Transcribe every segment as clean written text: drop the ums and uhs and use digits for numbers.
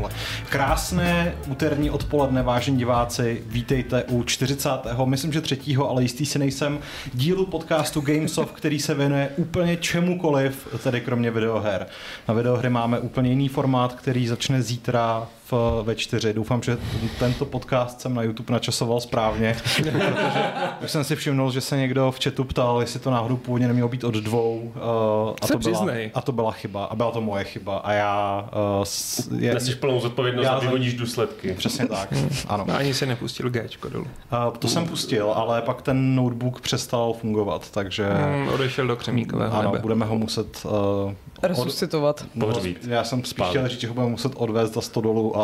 takhle. Krásné úterní odpoledne, vážení diváci, vítejte u 40. myslím, že 3., ale jistý si nejsem, dílu podcastu Gamesoft, který se věnuje úplně čemukoliv, tedy kromě videoher. Na videohry máme úplně jiný formát, který začne zítra ve 4. Doufám, že tento podcast jsem na YouTube načasoval správně, protože už jsem si všimnul, že se někdo v chatu ptal, jestli to náhodou původně nemělo být od 2. A to byla chyba. A byla to moje chyba. A já... Nesíš plnou zodpovědnost a vyhodíš důsledky. Přesně tak, ano. No, ani se nepustil Gčko dolů. To jsem pustil, ale pak ten notebook přestal fungovat, takže... Odešel do křemíkového nebe. Budeme ho muset... resuscitovat. Já jsem spíš chtěl říct, že ho budeme muset odvést za 100 dolů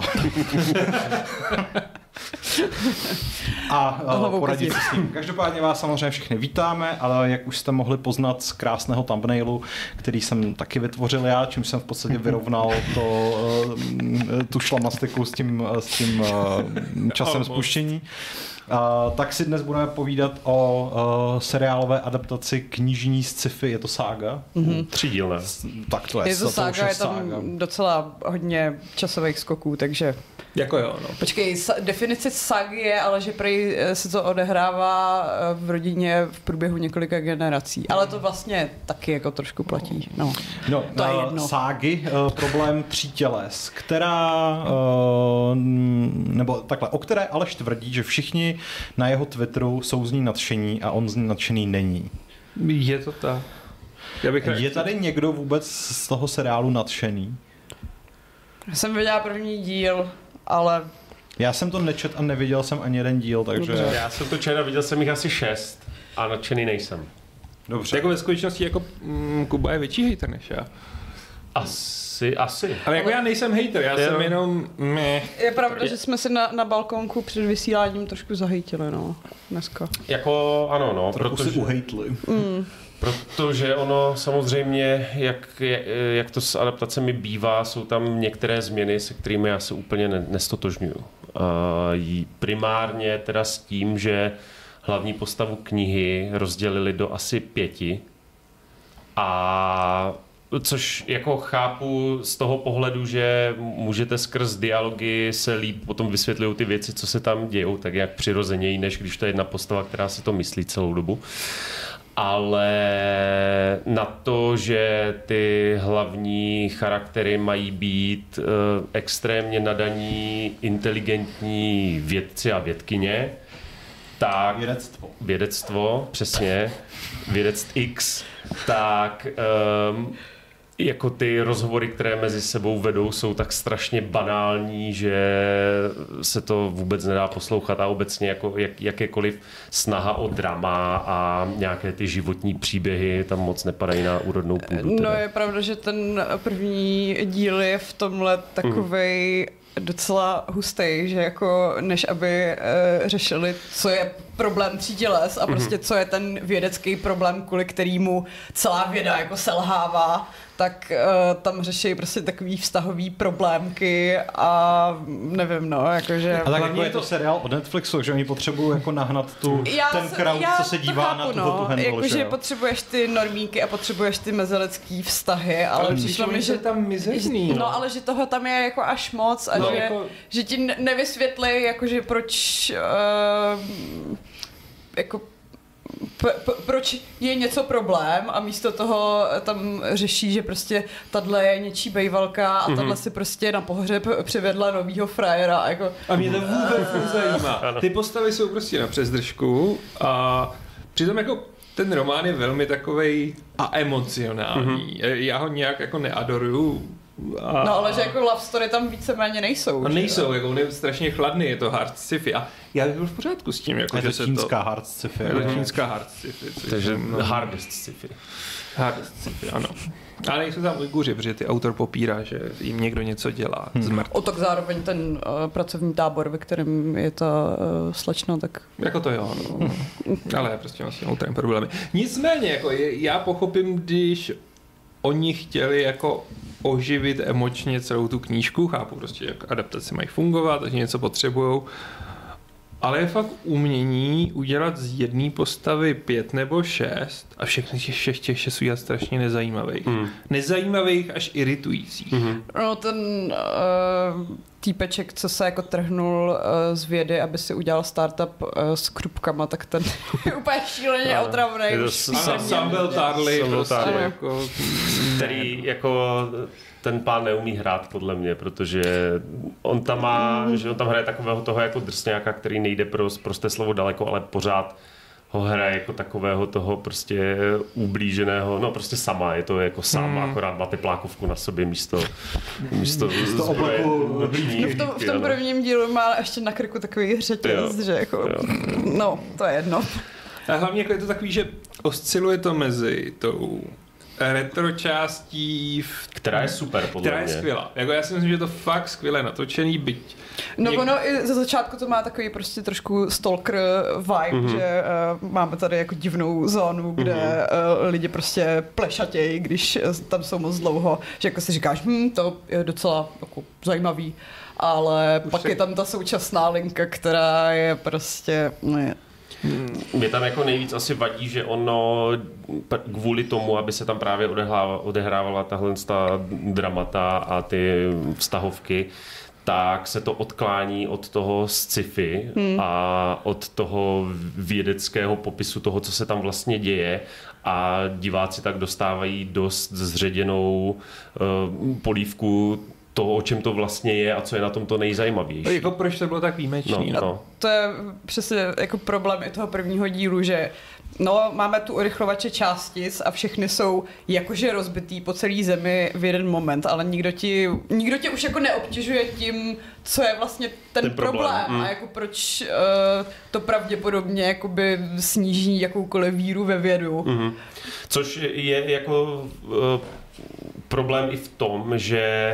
a poradit si s tím. Každopádně vás samozřejmě všechny vítáme, ale jak už jste mohli poznat z krásného thumbnailu, který jsem taky vytvořil já, čím jsem v podstatě vyrovnal tu šlamastiku s tím časem spuštění. Tak si dnes budeme povídat o seriálové adaptaci knižní sci-fi, je to sága? 3dílné. Tak to je. Je to sága, je tam docela hodně časových skoků, takže... Jako jo, no. Počkej, definice ságy je, ale že prý se to odehrává v rodině v průběhu několika generací. Ale to vlastně taky jako trošku platí. No to je jedno. Ságy, problém 3 těles, nebo takhle, o které Aleš tvrdí, že všichni na jeho Twitteru jsou z ní nadšení a on z ní nadšený není. Je to tak. Je tady někdo vůbec z toho seriálu nadšený? Já jsem viděla první díl, ale... Já jsem to nečet a neviděl jsem ani jeden díl, takže... Dobře. Já jsem to čet a viděl jsem jich asi 6 a nadšený nejsem. Dobře. Jako ve skutečnosti jako Kuba je větší hejter než já. Asi. Ale jako já nejsem hejter, já jsem jenom... Je pravda, že jsme si na balkónku před vysíláním trošku zahejtili, no, dneska. Jako ano, no, protože si uhejtli. Protože ono samozřejmě, jak to s adaptacemi bývá, jsou tam některé změny, se kterými já se úplně nestotožňuju. Primárně teda s tím, že hlavní postavu knihy rozdělili do asi 5 a což jako chápu z toho pohledu, že můžete skrz dialogy se líp potom vysvětlují ty věci, co se tam dějou, tak jak přirozeněji, než když to je jedna postava, která si to myslí celou dobu. Ale na to, že ty hlavní charaktery mají být extrémně nadaní, inteligentní vědci a vědkyně, tak... Vědectvo, přesně. Vědec X. Tak... jako ty rozhovory, které mezi sebou vedou, jsou tak strašně banální, že se to vůbec nedá poslouchat a obecně jako jakékoliv snaha o drama a nějaké ty životní příběhy tam moc nepadají na úrodnou půdu. No je pravda, že ten první díl je v tomhle takovej docela hustý, že jako než aby řešili, co je problém 3 těles a prostě co je ten vědecký problém, kvůli kterému celá věda jako selhává, tak tam řeší prostě takový vztahový problémky a nevím, no, jakože... A tak jako je to seriál od Netflixu, že oni potřebují jako nahnat ten crowd, co se dívá na tu handle, jakože potřebuješ ty normíky a potřebuješ ty mezilidský vztahy, ale přišlo mi, že tam mizerný. No, ale že toho tam je jako až moc a že ti nevysvětlí, jakože proč jako proč je něco problém a místo toho tam řeší, že prostě tahle je něčí bejvalka a tahle si prostě na pohřeb přivedla novýho frajera. Jako... A mě to vůbec nezajímá. Ty postavy jsou prostě na přezdržku a přitom jako ten román je velmi takovej a emocionální. Já ho nějak jako neadoruju. No ale že jako love story tam víceméně nejsou. A nejsou, jako on je strašně chladný, je to hard sci-fi a já bych byl v pořádku s tím, jako je to čínská hard sci-fi. Je to čínská hard sci-fi. Takže hardest sci-fi. Hardest sci-fi, ano. Ale nejsou tam Ujguři, protože ty autor popírá, že jim někdo něco dělá z mrtvých. Tak zároveň ten pracovní tábor, ve kterém je ta slečna, tak... Jako to jo, no. Ale prostě mám s tím autorem problémy. Nicméně, jako já pochopím, když oni chtěli jako oživit emočně celou tu knížku, chápu prostě, jak adaptace mají fungovat, takže něco potřebujou. ale je fakt umění udělat z jedné postavy 5 nebo 6 a všechny těch 6 udělat strašně nezajímavých. Nezajímavých až iritujících. No ten týpeček, co se jako trhnul z vědy, aby si udělal startup s krupkama, tak ten je úplně šíleně otravnej. Sám byl Tarly, jako, který jako ten pán neumí hrát podle mě, protože on tam má, že on tam hraje takového toho jako drsňáka, který nejde prosté slovo daleko, ale pořád ho hraje jako takového toho prostě ublíženého, no prostě sama, je to jako sám, akorát má teplákovku na sobě místo obleku. V tom prvním dílu má ještě na krku takový řetěz, že jako, no, to je jedno. A hlavně jako je to takový, že osciluje to mezi tou retro částí, která je super podle mě. Která je skvělá. Jako já si myslím, že je to fakt skvěle natočený, byť. No ono i ze začátku to má takový prostě trošku stalker vibe, že máme tady jako divnou zónu, kde lidi prostě plešatějí, když tam jsou moc dlouho, že jako si říkáš, to je docela jako zajímavý, ale už pak je tam ta současná linka, která je prostě, Mě tam jako nejvíc asi vadí, že ono kvůli tomu, aby se tam právě odehrávala tahle dramata a ty vztahovky, tak se to odklání od toho sci-fi a od toho vědeckého popisu toho, co se tam vlastně děje, a diváci tak dostávají dost zředěnou polívku toho, o čem to vlastně je a co je na tom to nejzajímavější. Jako proč to bylo tak výjimečný? No. To je přesně jako problém i toho prvního dílu, že máme tu urychlovače částic a všechny jsou jakože rozbitý po celé zemi v jeden moment, ale nikdo tě už jako neobtěžuje tím, co je vlastně ten problém a jako proč to pravděpodobně jakoby sníží jakoukoliv víru ve vědu. Což je jako problém i v tom, že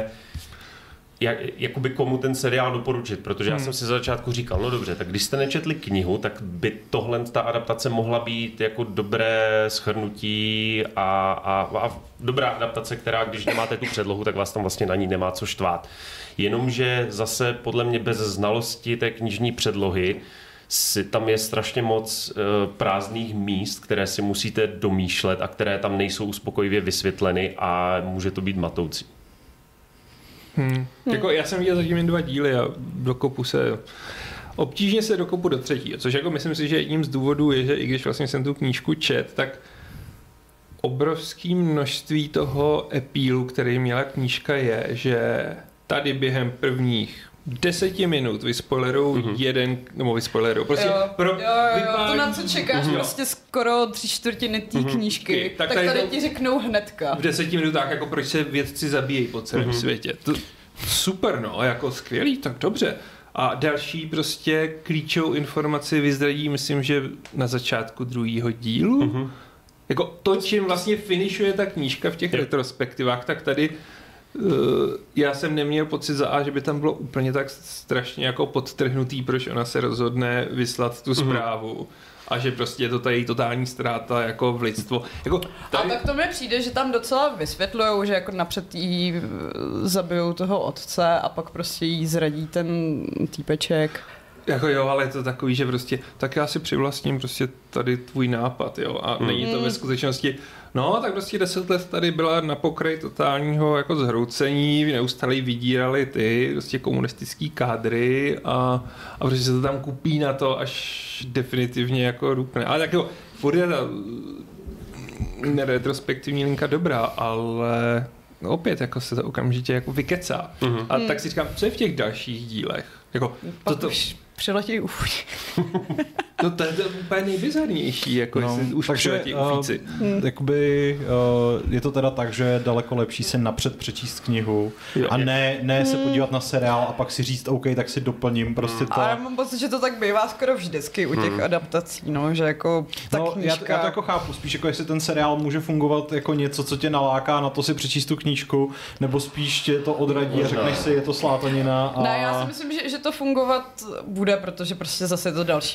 jakoby komu ten seriál doporučit, protože já jsem si za začátku říkal, no dobře, tak když jste nečetli knihu, tak by tohle ta adaptace mohla být jako dobré shrnutí a dobrá adaptace, která když nemáte tu předlohu, tak vás tam vlastně na ní nemá co štvát. Jenomže zase podle mě bez znalosti té knižní předlohy tam je strašně moc prázdných míst, které si musíte domýšlet a které tam nejsou uspokojivě vysvětleny a může to být matoucí. Jako já jsem viděl zatím jen 2 díly a obtížně se dokopu do 3. Což jako myslím si, že jedním z důvodů je, že i když vlastně jsem tu knížku čet, tak obrovské množství toho appealu, který měla knížka, je, že tady během prvních 10 minut prostě to na co čekáš prostě skoro 3/4 té knížky, tak tady ti řeknou hnedka. V 10 minutách, jako proč se vědci zabíjejí po celém světě. To, super, jako skvělý, tak dobře. A další prostě klíčovou informaci vyzradí, myslím, že na začátku 2. dílu. Jako to, čím vlastně finišuje ta knížka v těch retrospektivách, tak tady já jsem neměl pocit že by tam bylo úplně tak strašně jako podtrhnutý, proč ona se rozhodne vyslat tu zprávu. A že prostě je to tady totální ztráta jako v lidstvo. Jako tady... A tak to mi přijde, že tam docela vysvětlujou, že jako napřed jí zabijou toho otce a pak prostě jí zradí ten týpeček. Jako jo, ale je to takový, že prostě tak já si přivlastním prostě tady tvůj nápad, jo, a není to ve skutečnosti. No, tak prostě 10 let tady byla na pokraji totálního jako zhroucení, neustále vydírali ty prostě komunistický kádry a prostě se to tam kupí na to, až definitivně jako rupne. Ale tak jo, furt je ta retrospektivní linka dobrá, ale opět jako se to okamžitě jako vykecá. A tak si říkám, co je v těch dalších dílech? Jako, toto přiletějí ufůči. To je úplně nejbizarnější, jako jestli už přiletějí ufíci. Jakoby je to teda tak, že je daleko lepší se napřed přečíst knihu a ne se podívat na seriál a pak si říct, OK, tak si doplním prostě to. Ale já mám pocit, že to tak bývá skoro vždycky u těch adaptací, no, že jako ta knížka... Já to jako chápu, spíš jako jestli ten seriál může fungovat jako něco, co tě naláká na to si přečíst tu knížku, nebo spíš tě to odradí a řekneš si, je to slátanina. Ne, já si myslím, že to fungovat bude, protože prostě zase je to další velký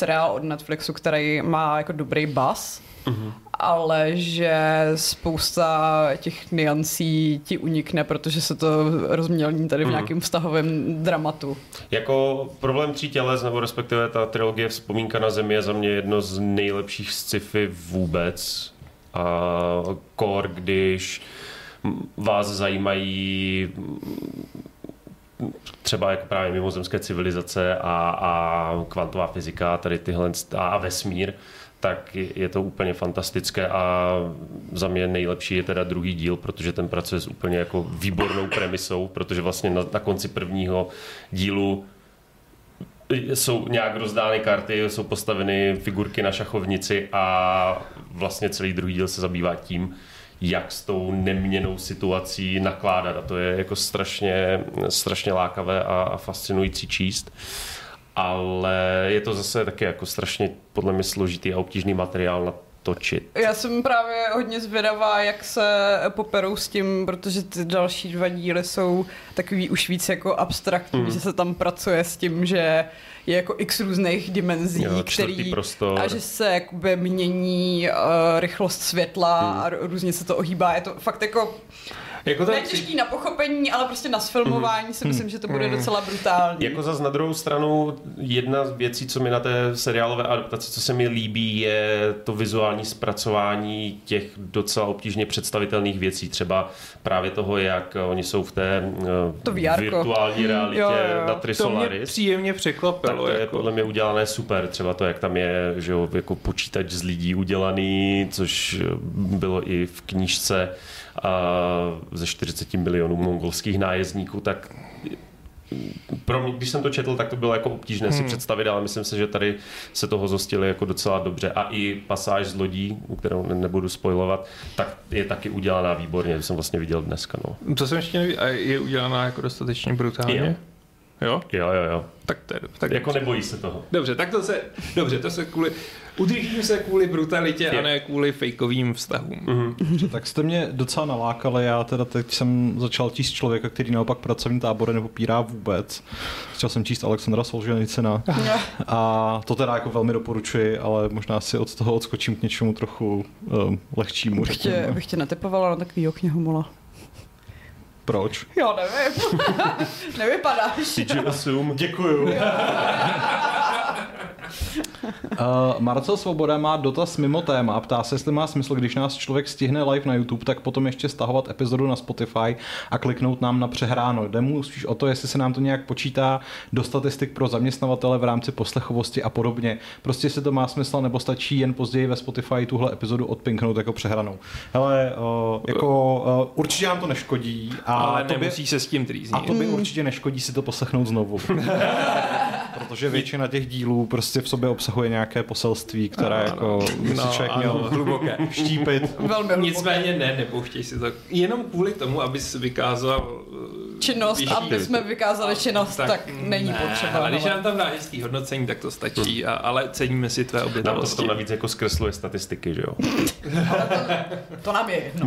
seriál od Netflixu, který má jako dobrý buzz, ale že spousta těch nuancí ti unikne, protože se to rozmělní tady v nějakém vztahovém dramatu. Jako Problém 3 těles, nebo respektive ta trilogie Vzpomínka na zemi je za mě jedno z nejlepších sci-fi vůbec. A core, když vás zajímají třeba jako právě mimozemské civilizace a kvantová fyzika, tady tyhle a vesmír, tak je to úplně fantastické a za mě nejlepší je teda druhý díl, protože ten pracuje s úplně jako výbornou premisou, protože vlastně na konci prvního dílu jsou nějak rozdány karty, jsou postaveny figurky na šachovnici a vlastně celý druhý díl se zabývá tím, jak s tou neměnnou situací nakládat a to je jako strašně lákavé a fascinující číst. Ale je to zase taky jako strašně podle mě složitý a obtížný materiál natočit. Já jsem právě hodně zvědavá, jak se poperou s tím, protože ty další 2 díly jsou takový už víc jako abstraktní, že se tam pracuje s tím, že je jako x různých dimenzí, který prostor. A že se jakoby mění rychlost světla a různě se to ohýbá. Je to fakt jako ne těžký na pochopení, ale prostě na sfilmování si myslím, že to bude docela brutální. Jako zas na druhou stranu jedna z věcí, co mi na té seriálové adaptaci, co se mi líbí, je to vizuální zpracování těch docela obtížně představitelných věcí. Třeba právě toho, jak oni jsou v té virtuální realitě na Trisolaris. To mě příjemně překvapilo. Tak to je podle mě udělané super. Třeba to, jak tam je, že jo, jako počítač z lidí udělaný, což bylo i v knížce ze 40 milionů mongolských nájezdníků, tak pro mě, když jsem to četl, tak to bylo jako obtížné si představit, ale myslím si, že tady se toho zhostili jako docela dobře. A i pasáž z lodí, kterou nebudu spoilovat, tak je taky udělaná výborně, to jsem vlastně viděl dneska. No. To jsem ještě neviděl, a je udělaná jako dostatečně brutálně? Jo? Jo. Tak to je tak jako nebojí se toho. Dobře, tak to se kvůli udržím se kvůli brutalitě a ne kvůli fejkovým vztahům. Tak jste mě docela nalákali, já teda teď jsem začal číst člověka, který naopak pracovní tábory nepopírá vůbec. Začal jsem číst Alexandra Solženicina a to teda jako velmi doporučuji, ale možná si od toho odskočím k něčemu trochu lehčímu. Bych tě netypovala na takovýho knihomola. Proč? Já nevím. Nevypadáš. Did you assume? Děkuju. Marcel Svoboda má dotaz mimo téma. Ptá se, jestli má smysl, když nás člověk stihne live na YouTube, tak potom ještě stahovat epizodu na Spotify a kliknout nám na přehráno. Jde mu spíš o to, jestli se nám to nějak počítá do statistik pro zaměstnavatele v rámci poslechovosti a podobně. Prostě jestli to má smysl, nebo stačí jen později ve Spotify tuhle epizodu odpinknout jako přehranou. Hele, určitě nám to neškodí. Ale nemusí se s tím trýznit. A to by určitě neškodí si to poslechnout znovu. Protože většina těch dílů prostě v sobě obsahuje nějaké poselství, které si člověk měl hluboké vštípit. Velmi nicméně nepouštěj si to. Jenom kvůli tomu, abys vykázal činnost, aby jsme vykázali činnost, tak není potřeba. Ale když nám tam dá hezký hodnocení, tak to stačí, ale ceníme si tvé obětavosti. Nám to navíc jako zkresluje statistiky, že jo? To nám je jedno.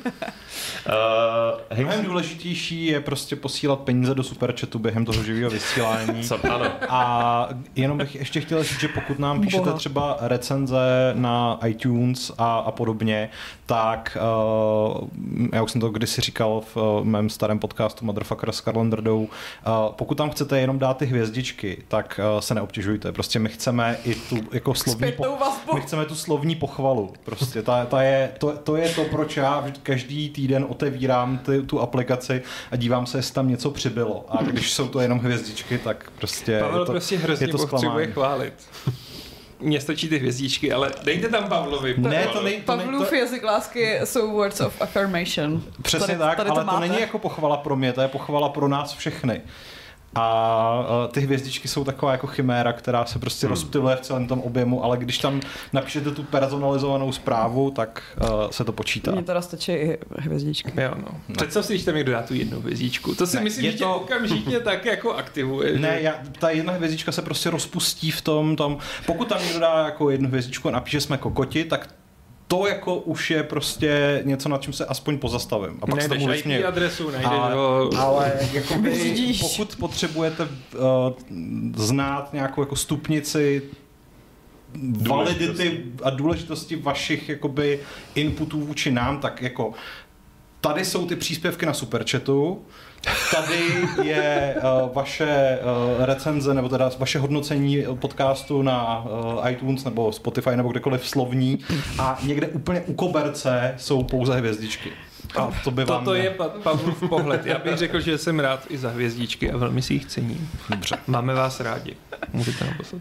Mnohem důležitější je prostě posílat peníze do superchatu během toho živého vysílání. Ano. A jenom bych ještě chtěl říct, že pokud nám píšete třeba recenze na iTunes a podobně, tak já už jsem to kdysi říkal v mém starém podcastu Motherfucker s Karlem Drdou, pokud tam chcete jenom dát ty hvězdičky, tak se neobtěžujte. Prostě my chceme i tu jako my chceme tu slovní pochvalu. Prostě to je to, proč já každý týden otevírám tu aplikaci a dívám se, jestli tam něco přibylo. A když jsou to jenom hvězdičky, tak prostě Pavel prostě hrozně potřebuje chválit. Mně stačí ty hvězdičky, ale dejte tam Pavlovi. Pavlův jazyk lásky jsou words of affirmation. Přesně tak, ale to není jako pochvala pro mě, to je pochvala pro nás všechny. A ty hvězdičky jsou taková jako chiméra, která se prostě rozptyluje v celém tom objemu, ale když tam napíšete tu personalizovanou zprávu, tak se to počítá. Mně teda stačí i hvězdičky. Jo, no. Představ si, když tam někdo dá tu jednu hvězdičku. To si myslím, že tě okamžitě tak jako aktivuje. Ne, ta jedna hvězdička se prostě rozpustí v tom. Pokud tam někdo dá jako jednu hvězdičku a napíše jsme kokoti, tak to jako už je prostě něco, nad čím se aspoň pozastavím. A pak se tomu IP adresu, najdeš ho. Ale pokud potřebujete znát nějakou jako stupnici validity a důležitosti vašich jakoby inputů vůči nám, tak jako tady jsou ty příspěvky na Superchatu, tady je vaše recenze, nebo teda vaše hodnocení podcastu na iTunes nebo Spotify nebo kdekoliv slovní a někde úplně u koberce jsou pouze hvězdičky. A to by vám Toto je Pavlův pohled. Já bych řekl, že jsem rád i za hvězdičky a velmi si jich cením. Dobře. Máme vás rádi. Můžete nám poslat.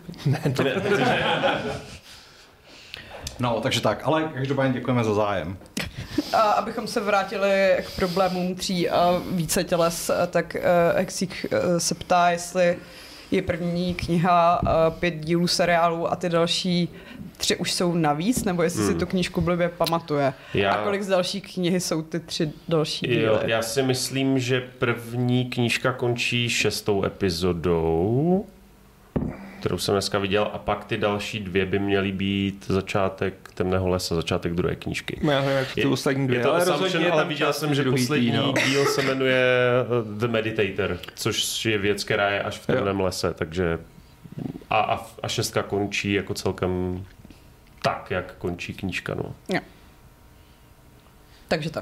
No, takže tak, ale každopádně děkujeme za zájem. A abychom se vrátili k problémům 3 a více těles, tak Exík se ptá, jestli je první kniha 5 dílů seriálu a ty další 3 už jsou navíc, nebo jestli si tu knížku blbě pamatuje. A kolik z další knihy jsou ty 3 další díly? Jo, já si myslím, že první knížka končí 6. epizodou, kterou jsem dneska viděl, a pak ty další 2 by měly být začátek Temného lesa, začátek druhé knížky. Já nevím, jak ty ostatní 2, je to assumption, ale viděl jsem, že poslední díl se jmenuje The Meditator, což je věc, která je až v Temném lese, takže a 6 končí jako celkem tak, jak končí knížka, no. Jo. Takže tak.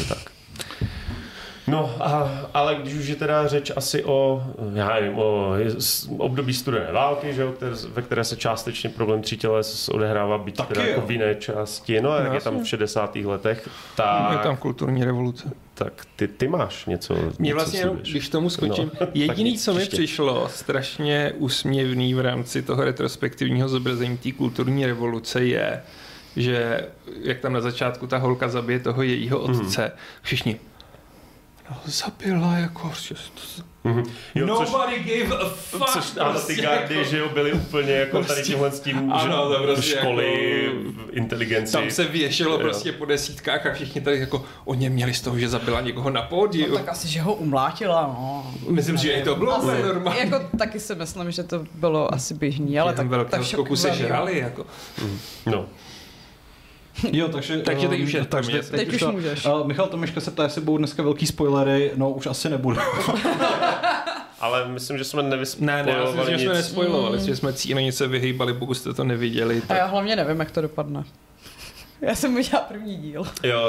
No, ale když už je teda řeč asi o období studené války, že, ve které se částečně problém 3 těles odehrává, byť teda jako v jiné části, no, jak je tam v 60. letech, tak... Je tam kulturní revoluce. Tak ty máš něco. Mě vlastně, když tomu skočím, jediný, co mi přišlo strašně úsměvný v rámci toho retrospektivního zobrazení té kulturní revoluce je, že jak tam na začátku ta holka zabije toho jejího otce, všichni zabila jako... Jo, Nobody gave a fuck. Což ty gardy, že jo, byli úplně jako tady tímhle s tím, že školy, jako, inteligenci. Tam se věšelo prostě po desítkách a všichni tady jako o něm měli z toho, že zabila někoho na pódiu. No tak asi, že ho umlátila, no. Myslím, že i to bylo normální. Jako taky si myslím, že to bylo asi běžný, ale tak velkého skoku se žrali, jako. No. Jo, takže teď už je teď už můžeš. Michal Tomeška se ptá, jestli budou dneska velký spoilery, no už asi nebudou. Ale myslím, že jsme nevyspoilovali myslím, že jsme nespoilovali, že jsme cíleně se vyhýbali, pokud jste to neviděli. Tak... A já hlavně nevím, jak to dopadne. Já jsem viděla první díl. Jo.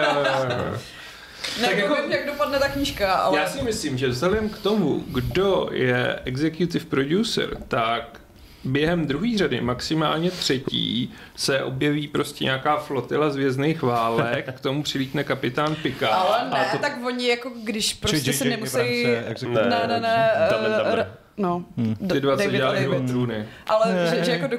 Tak jako vím, jak dopadne ta knížka, ale... Já si myslím, že vzhledem k tomu, kdo je executive producer, tak během druhé řady, maximálně 3, se objeví prostě nějaká flotila z hvězdných válek, k tomu přilítne kapitán Picard. Ale ne, tak oni jako když prostě se nemusí... Ne. No, ty 20 dělají trůny. Ale že jako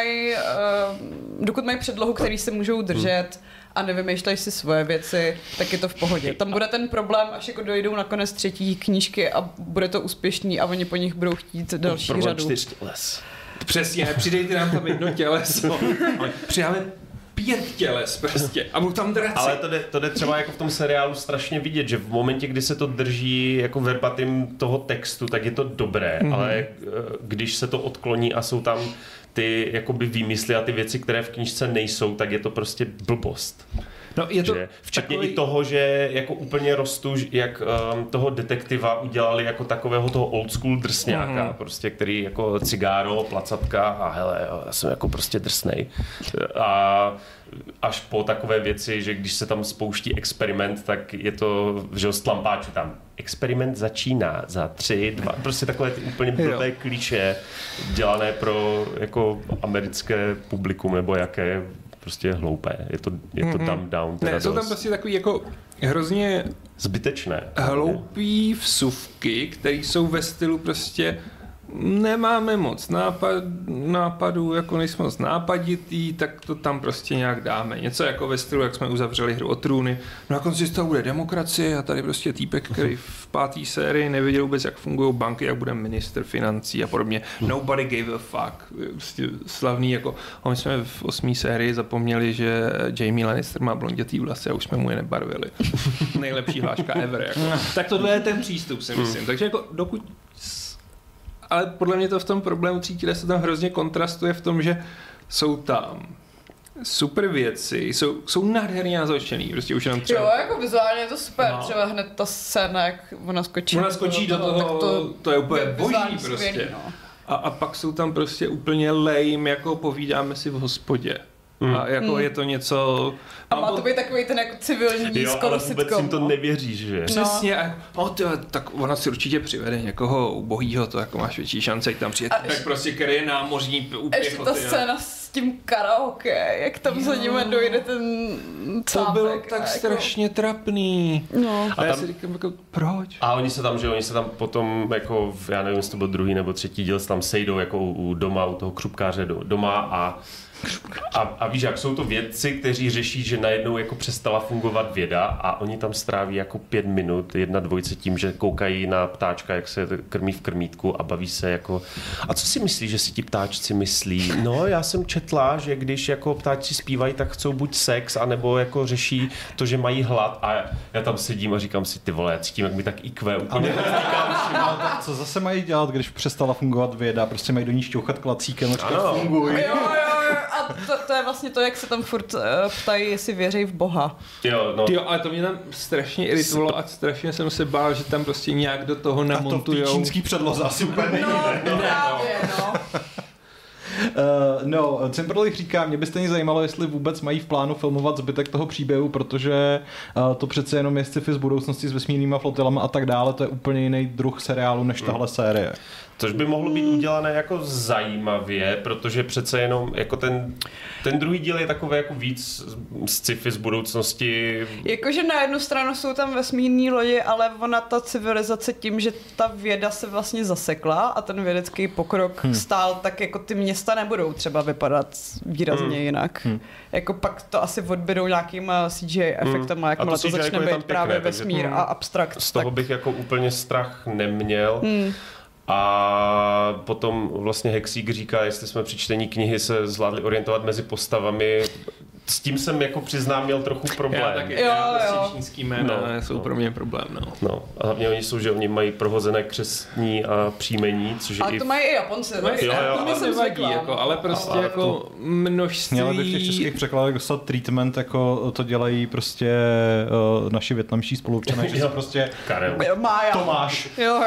dokud mají předlohu, který se můžou držet a nevymýšlej si svoje věci, tak je to v pohodě. Tam bude ten problém, až jako dojdou nakonec 3. knížky a bude to úspěšný a oni po nich budou chtít další řadu. 4 těles. Přesně, přidejte nám tam 1 těleso. Přidáme 5 těles prostě a budou tam draci. Ale to jde třeba jako v tom seriálu strašně vidět, že v momentě, kdy se to drží jako verbatim toho textu, tak je to dobré, ale když se to odkloní a jsou tam ty jakoby výmysly a ty věci, které v knížce nejsou, tak je to prostě blbost. No, je to včetně i toho, že jako úplně rostu, jak toho detektiva udělali jako takového toho old school drsňáka, prostě, který jako cigáro, placatka a hele, já jsem jako prostě drsnej. A až po takové věci, že když se tam spouští experiment, tak je to, že z tlampáčů tam experiment začíná za 3, 2, prostě takové ty úplně blbé klíše dělané pro jako americké publikum nebo jaké prostě hloupé. Je to dumb down. Ne, jsou tam prostě takový jako hrozně zbytečné. Hloupý vsuvky, které jsou ve stylu prostě nemáme moc nápadů, jako nejsme moc nápaditý, tak to tam prostě nějak dáme. Něco jako ve stylu, jak jsme uzavřeli Hru o trůny. No na konci z toho bude demokracie a tady prostě týpek, který v 5. sérii nevěděl vůbec, jak fungují banky, jak bude minister financí a podobně. Nobody gave a fuck. Prostě slavný jako, a my jsme v 8. sérii zapomněli, že Jamie Lannister má blondětý vlasy a už jsme mu je nebarvili. Nejlepší hláška ever. Jako. Tak tohle je ten přístup, si myslím. Takže jako dokud ale podle mě to v tom problému 3 těles se tam hrozně kontrastuje v tom, že jsou tam super věci, jsou nádherně nazočený, prostě už jenom třeba... Jo, jako vizuálně je to super, třeba hned ta scéna, jak ona skočí do toho, to je úplně boží prostě. No. a pak jsou tam prostě úplně lame, jako povídáme si v hospodě. A jako je to něco... A má to být takový ten jako civilní jo, ale vůbec jim to nevěříš, že? Přesně, tak ona si určitě přivede někoho ubohýho, to jako máš větší šance, jak tam přijet. Tak prostě, který je námořní ještě ta scéna s tím karaoke, jak tam za nimi dojde ten cápek. To bylo tak strašně trapný. No. A já si říkám, jako, proč? A oni se tam potom, jako, já nevím, jestli to byl druhý nebo třetí díl, se tam sejdou jako u doma, u toho křupkáře doma a víš, jak jsou to vědci, kteří řeší, že najednou jako přestala fungovat věda a oni tam stráví jako 5 minut, 1-2 tím, že koukají na ptáčka, jak se krmí v krmítku a baví se jako a co si myslí, že si ti ptáčci myslí? No, já jsem četla, že když jako ptáčci zpívají, tak chcou buď sex, anebo jako řeší to, že mají hlad a já tam sedím a říkám si, ty vole, já cítím, jak mi tak IQ úplně tak co zase mají dělat, když přestala fungovat věda? Prostě mají do ní šťouchat klacíkem, a fungují. Jo. A to je vlastně to, jak se tam furt ptají, jestli věří v Boha. Jo, ale to mě tam strašně iritovalo a strašně jsem se bál, že tam prostě nějak do toho namontujou. A to v té čínský předloze asi úplně nejde. No, Cimprlich říká, mě by stejně zajímalo, jestli vůbec mají v plánu filmovat zbytek toho příběhu, protože to přece jenom je sci-fi z budoucnosti s vesmírnýma flotilama a tak dále, to je úplně jiný druh seriálu než tahle série. Což by mohlo být udělané jako zajímavě, protože přece jenom jako ten druhý díl je takový jako víc sci-fi z budoucnosti. Jakože na jednu stranu jsou tam vesmírní lodi, ale ona ta civilizace tím, že ta věda se vlastně zasekla a ten vědecký pokrok stál, tak jako ty města nebudou třeba vypadat výrazně jinak. Jako pak to asi odběrou nějakýma CGI efektama, jakmile to začne být právě vesmír a abstrakt. Z toho bych jako úplně strach neměl. A potom vlastně Hexík říká, jestli jsme při čtení knihy se zvládli orientovat mezi postavami. S tím jsem jako přiznám měl trochu problém. Já taky, čínský jména jsou pro mě problém. No. A hlavně oni mají prohozené křestní a příjmení, což je ale to mají i Japonci. To jsem zvykla. Jako, ale prostě jako množství... Měla by v těch českých překladech dostat treatment, jako to dělají prostě naši vietnamští spoluobčané, že se prostě Karel. Tomáš. Jo.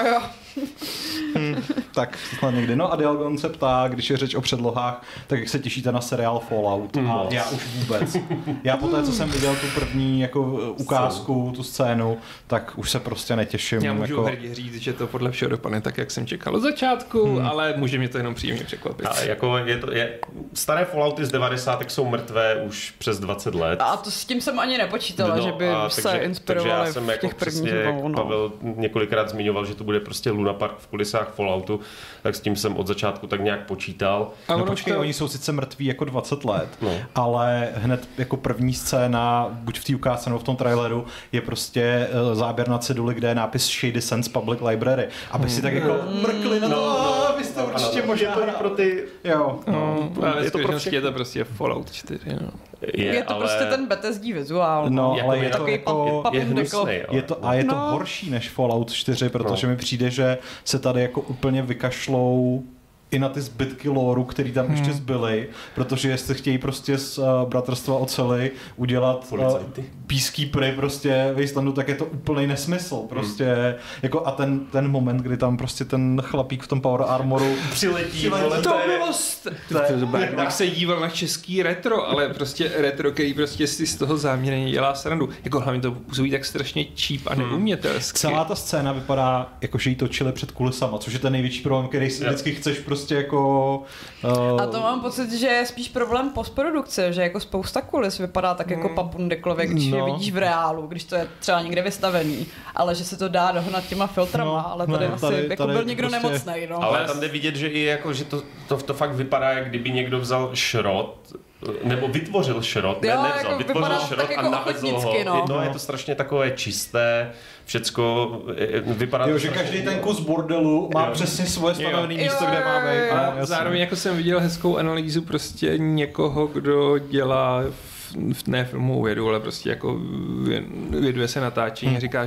Tak snad někdy. No a Dialgon se ptá, když je řeč o předlohách, tak jak se těšíte na seriál Fallout? A já už vůbec. Já po té, co jsem viděl tu první jako ukázku, tu scénu, tak už se prostě netěším. Já můžu hrdě říct, že to podle všeho dopadne tak, jak jsem čekal od začátku, ale může mě to jenom příjemně překvapit. A jako staré Fallouty z 90. jsou mrtvé už přes 20 let. A to s tím jsem ani nepočítala, že by se inspirovali v těch prvních dvou. Pavel několikrát zmiňoval, že to bude prostě Luna Park v kulisách Falloutu, tak s tím jsem od začátku tak nějak počítal. No počkej, oni jsou sice mrtví jako 20 let, ale hned jako první scéna, buď v té ukázce nebo v tom traileru, je prostě záběr na ceduli, kde je nápis Shady Sands Public Library. Aby si tak jako mrkli na to, vy jste určitě možná pro ty... Jo. Ale je to prostě Fallout 4. Je to prostě ten Bethesdí vizuál. No, ale je to takový jako... Je hnusný. Je to horší než Fallout 4, protože mi přijde, že se tady jako úplně vykašlou i na ty zbytky lóru, který tam ještě zbyly, protože jestli chtějí prostě z Bratrstva oceli udělat peacekeepery prostě v Islandu, tak je to úplný nesmysl. Prostě jako a ten moment, kdy tam prostě ten chlapík v tom Power Armoru přiletí. To bylo tak se díval na český retro, ale prostě retro, který prostě si z toho záměrně dělá srandu. Jako hlavně to působí tak strašně cheap a neumětelsky. Celá ta scéna vypadá jako, že jí točili před kulisama, což je ten největší problém, který si vždycky chceš prostě jako... A to mám pocit, že je spíš problém postprodukce, že jako spousta kulis vypadá tak jako papundeklově, když je vidíš v reálu, když to je třeba někde vystavený, ale že se to dá dohnat těma filtrama, ale tady asi jako byl někdo prostě nemocnej. No. Ale tam jde vidět, že i jako, že to fakt vypadá, jak kdyby někdo vzal šrot, nebo vytvořil šrot, nevzal, vytvořil šrot jako a navezl ho. No, je to strašně takové čisté, všecko vypadá... Jo, že každý ten kus bordelu má přesně svoje stanovené místo, kde má být. A zároveň jako jsem viděl hezkou analýzu prostě někoho, kdo dělá ne filmovou vědu, ale prostě jako věduje se natáčení a říká,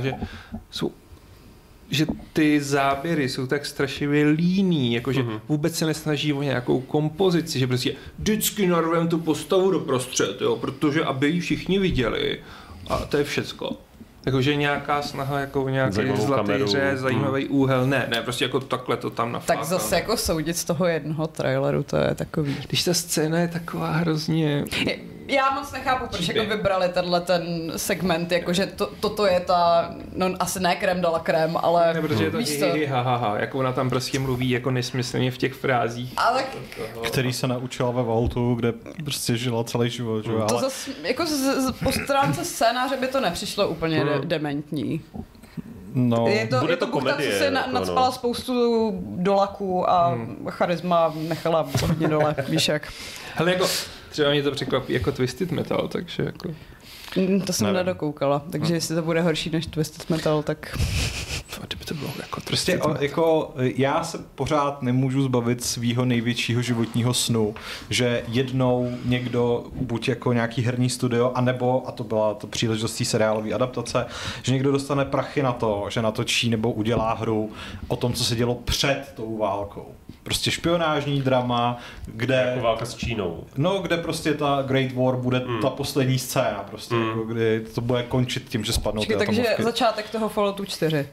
že ty záběry jsou tak strašivě líný, jakože vůbec se nesnaží o nějakou kompozici, že prostě vždycky narvem tu postavu do prostřed, jo, protože aby ji všichni viděli a to je všecko. Jakože nějaká snaha, jako nějaký Zajímavou zlatý kameru. řez, zajímavý úhel, ne, prostě jako takhle to tam naflákal. Tak zase jako soudit z toho jednoho traileru, to je takový. Když ta scéna je taková hrozně... Já moc nechápu, proč jako vybrali ten segment, jakože toto je ta, no asi ne krém dala krém, ale Ne, protože je to víš co? jako ona tam prostě mluví jako nesmyslně v těch frázích. Ale Který se naučila ve Vaultu, kde prostě žila celý život, že? to Ale zase, jako po stránce scénáře by to nepřišlo úplně dementní. no, Bude to buchta, komedie, co si jako nacpala no. spoustu dolaků a charisma nechala hodně dole, víš jak. Hele, jako třeba mě to překvapí jako Twisted Metal, takže jako... To jsem Nevím. nedokoukala, takže jestli to bude horší než Twisted Metal, tak... Kdyby to bylo jako prostě jako já se pořád nemůžu zbavit svýho největšího životního snu, že jednou někdo, buď jako nějaký herní studio, anebo, a to byla to příležitost té seriálové adaptace, že někdo dostane prachy na to, že natočí nebo udělá hru o tom, co se dělo před tou válkou. Prostě špionážní drama, kde... Jako válka s Čínou. No, kde prostě ta Great War bude ta poslední scéna, prostě, jako, kdy to bude končit tím, že spadnou ty Takže atomovky. začátek toho Falloutu 4.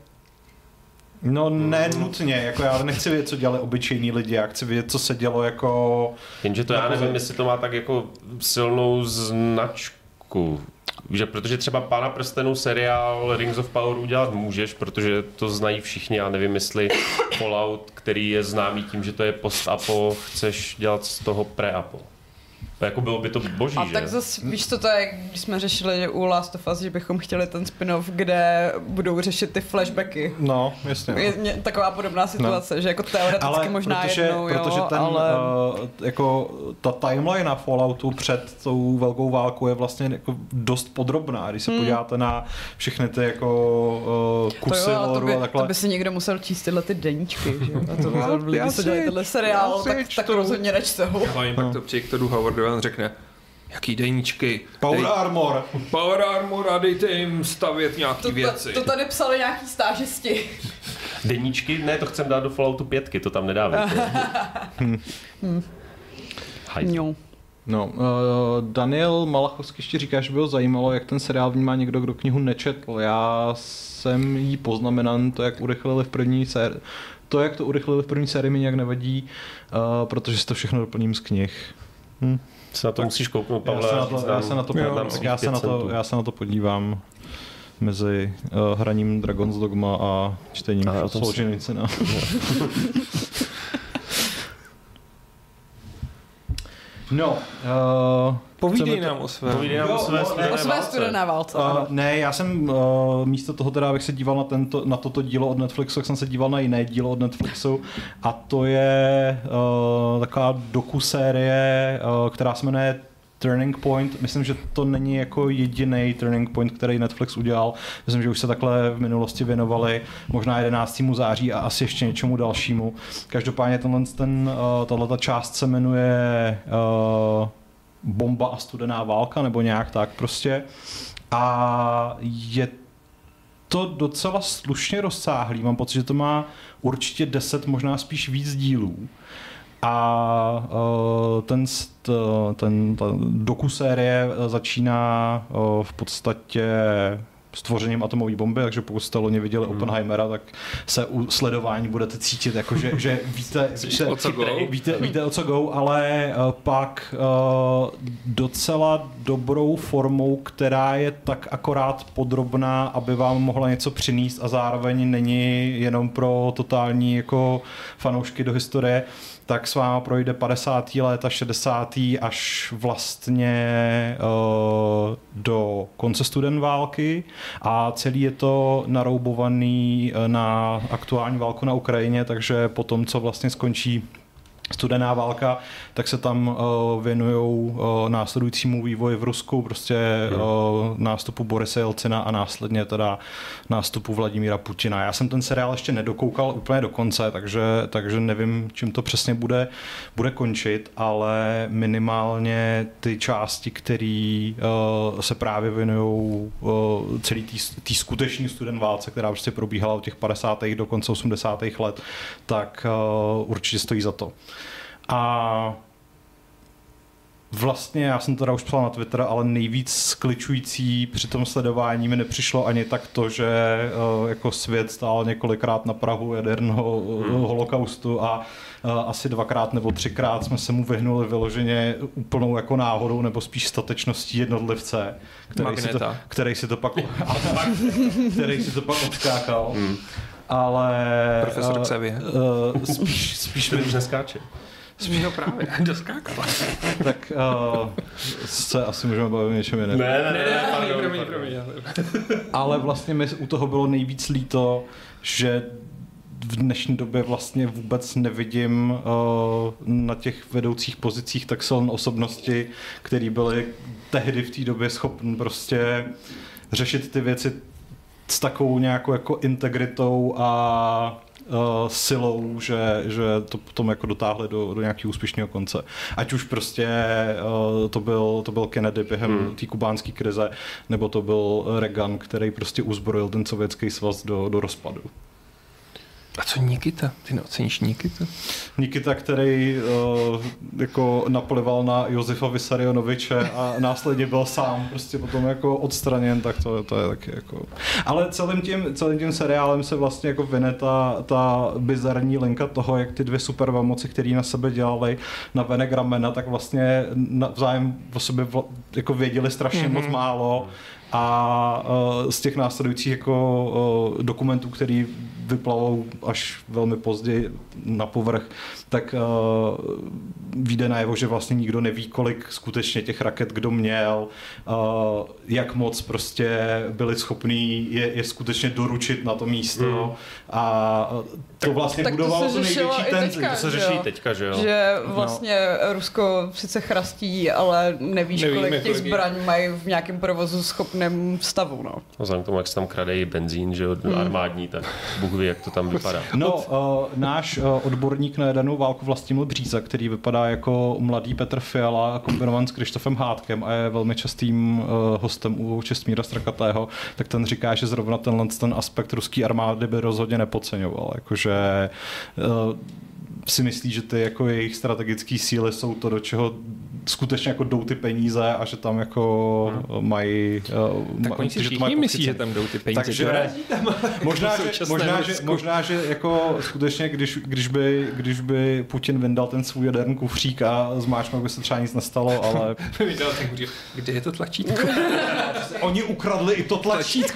No ne nutně, jako já nechci vědět, co dělali obyčejní lidi, já chci vědět, co se dělo jako... Jenže to já nevím, jestli to má tak jako silnou značku. Že protože třeba Pána prstenů seriál Rings of Power udělat můžeš, protože to znají všichni, já nevím, jestli Fallout, který je známý tím, že to je post-apo, chceš dělat z toho pre-apo. Jako bylo by to boží, A že? tak zase, víš co to je, když jsme řešili u Last of Us, že bychom chtěli ten spin-off, kde budou řešit ty flashbacky. No, jasně. Je taková podobná situace, že jako teoreticky Ale možná protože, jednou, protože jo, ten, ale... jako ta timeline na Falloutu před tou velkou válkou je vlastně jako dost podrobná. Když se podíváte na všechny ty jako kusy to jo, ale loru a takhle. to by si někdo musel číst tyhle ty deníčky, že jo? A to Já lidi, co si- dělají tenhle seriál, já si tak čtu. rozhodně nečtou. Já vám pak to přijde k tomu Howardu a on řekne, jaký deníčky, Power Armor. Power Armor a dejte jim stavět nějaký věci. To tady psali nějaký stážisti. Deníčky? Ne, to chcem dát do Falloutu 5, to tam nedávejte. Jo. No, Daniel Malachovský ještě říká, že by ho zajímalo, jak ten seriál vnímá někdo, kdo knihu nečetl. Já jsem jí poznamenan, to, jak urychlili v první sérii. To, jak to urychlili v první sérii, mi nějak nevadí, protože si to všechno doplním z knih. Se na to musíš kouknout, Pavle. Já se na to podívám mezi hraním Dragon's Dogma a čtením Solženicina. No, Povídej nám o svém. O své studené válce. ne, já jsem místo toho teda, abych se díval na toto dílo od Netflixu, tak jsem se díval na jiné dílo od Netflixu a to je taková dokusérie, která se jmenuje Turning Point. Myslím, že to není jako jediný Turning Point, který Netflix udělal. Myslím, že už se takhle v minulosti věnovali možná 11. září a asi ještě něčemu dalšímu. Každopádně tato část se jmenuje Bomba a studená válka, nebo nějak tak prostě. A je to docela slušně rozsáhlý. Mám pocit, že to má určitě 10, možná spíš víc dílů. A ta dokusérie začíná v podstatě stvořením atomové bomby, takže pokud jste loni viděli Oppenheimera, tak se u sledování budete cítit, jako že víte o co go, ale pak docela dobrou formou, která je tak akorát podrobná, aby vám mohla něco přinést a zároveň není jenom pro totální jako fanoušky do historie, tak s váma projde 50. léta, 60. až vlastně do konce studené války a celý je to naroubovaný na aktuální válku na Ukrajině, takže po tom, co vlastně skončí studená válka, tak se tam věnujou následujícímu vývoji v Rusku, prostě nástupu Borise Jelcina a následně teda nástupu Vladimíra Putina. Já jsem ten seriál ještě nedokoukal úplně do konce, takže nevím, čím to přesně bude končit, ale minimálně ty části, které se právě věnují celý tý skutečný studené válce, která prostě probíhala od těch 50. do konce 80. let, tak určitě stojí za to. A Vlastně já jsem teda už psal na Twitter, ale nejvíc skličující při tom sledování mi nepřišlo ani tak to, že jako svět stál několikrát na prahu jaderného holokaustu a asi 2x nebo 3x jsme se mu vyhnuli vyloženě úplnou jako náhodou nebo spíš statečností jednotlivce, který si to pak odskákal. Ale profesor Xavier. Spíš mi už neskáče. No právě, doskákal. Tak se asi můžeme bavit o něčem jiném. Ne, promiň. Ale vlastně mi u toho bylo nejvíc líto, že v dnešní době vlastně vůbec nevidím na těch vedoucích pozicích tak silné osobnosti, které byly tehdy v té době schopné prostě řešit ty věci s takovou nějakou jako integritou a silou, že to potom jako dotáhli do nějakého úspěšného konce. Ať už prostě to byl Kennedy během té kubánské krize, nebo to byl Reagan, který prostě uzbrojil ten Sovětský svaz do rozpadu. A co Nikita? Ty neoceníš Nikitu? Nikita, který jako naplival na Josefa Vissarionoviče a následně byl sám prostě potom jako odstraněn, tak to je taky jako... Ale celým tím seriálem se vlastně jako vyne ta bizarní linka toho, jak ty dvě supervelmoci, který na sebe dělali na venek ramena, tak vlastně navzájem o sobě jako věděli strašně moc málo. A z těch následujících jako dokumentů, který vyplavou až velmi později na povrch, tak vyjde najevo, že vlastně nikdo neví, kolik skutečně těch raket kdo měl, jak moc prostě byli schopní je skutečně doručit na to místo a to vlastně budovalo to největší tenzi. To se řeší teďka, že jo? Že vlastně Rusko sice chrastí, ale nevíš, kolik těch zbraní mají v nějakém provozu schopném stavu, no. Vzhledem k tomu, jak se tam kradejí benzín, že jo, armádní, tak Bůh ví, jak to tam vypadá. No, náš odborník na jadernou válku Vlastimil Bříza, který vypadá jako mladý Petr Fiala kombinovaný s Krištofem Hádkem a je velmi častým hostem u Čestmíra Strakatého, tak ten říká, že zrovna ten aspekt ruské armády by rozhodně nepodceňoval. Jakože si myslí, že ty jako jejich strategické síly jsou to, do čeho skutečně jako jdou ty peníze a že tam jako mají... Tak oni si všichni myslí, že tam jdou ty peníze. Takže možná, že jako skutečně, když by Putin vyndal ten svůj jaderný kufřík a zmáčknul, by se třeba nic nestalo, ale... Kde je to tlačítko? Oni ukradli i to tlačítko.